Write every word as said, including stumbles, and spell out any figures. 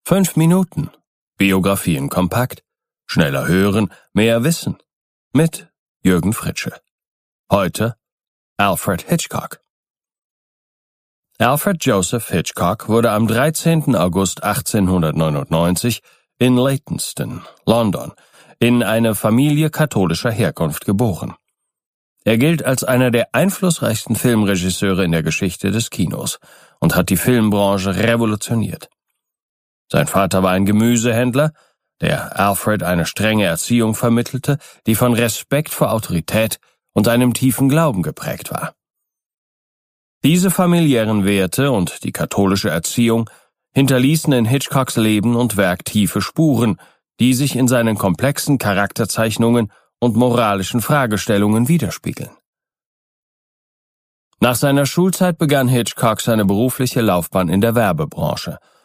Fünf Minuten. Biografien kompakt. Schneller hören, mehr wissen. Mit Jürgen Fritsche. Heute Alfred Hitchcock. Alfred Joseph Hitchcock wurde am dreizehnten August achtzehnhundertneunundneunzig in Leytonstone, London, in eine Familie katholischer Herkunft geboren. Er gilt als einer der einflussreichsten Filmregisseure in der Geschichte des Kinos und hat die Filmbranche revolutioniert. Sein Vater war ein Gemüsehändler, der Alfred eine strenge Erziehung vermittelte, die von Respekt vor Autorität und einem tiefen Glauben geprägt war. Diese familiären Werte und die katholische Erziehung hinterließen in Hitchcocks Leben und Werk tiefe Spuren, die sich in seinen komplexen Charakterzeichnungen und moralischen Fragestellungen widerspiegeln. Nach seiner Schulzeit begann Hitchcock seine berufliche Laufbahn in der Werbebranche